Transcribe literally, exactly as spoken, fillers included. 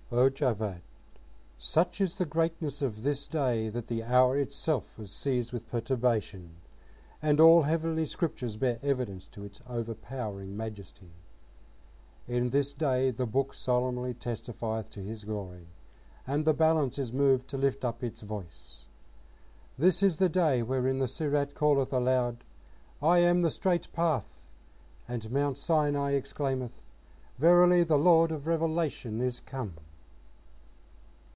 O Javad, such is the greatness of this day that the hour itself was seized with perturbation, and all heavenly scriptures bear evidence to its overpowering majesty. In this day the book solemnly testifieth to his glory, and the balance is moved to lift up its voice. This is the day wherein the Sirat calleth aloud, I am the straight path, and Mount Sinai exclaimeth, Verily the Lord of revelation is come.